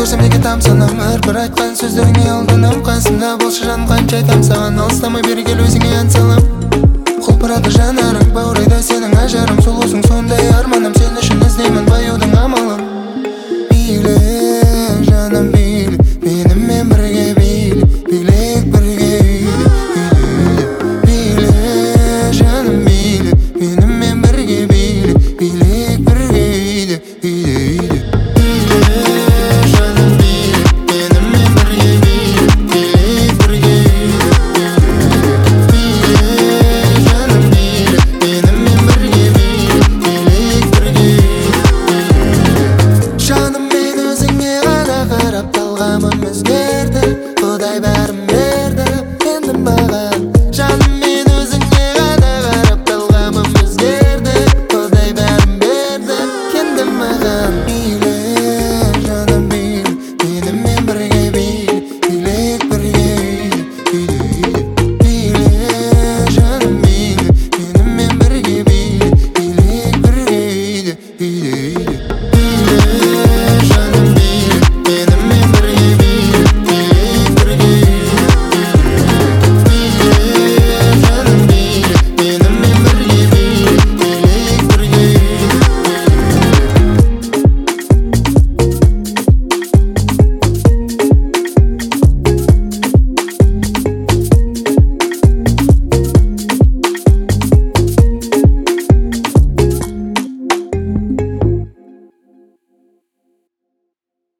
көрсем неге тамсанам, әрбір айтқан сөздеріңе алданам. Қасымда болшы жаным, қанша айтам саған, алыстамай бері кел, өзіңе ән салам. Құлпырады жанарың, баурайда сенің ажарың, сұлусың сондай арманым, сен үшін іздеймін баюдың амалын. Биле жаным биле, менімен бірге биле, билейік бірге үйле. Биле жаным биле, менімен бірге биле, билейік бірге үйле. Talğamın bizge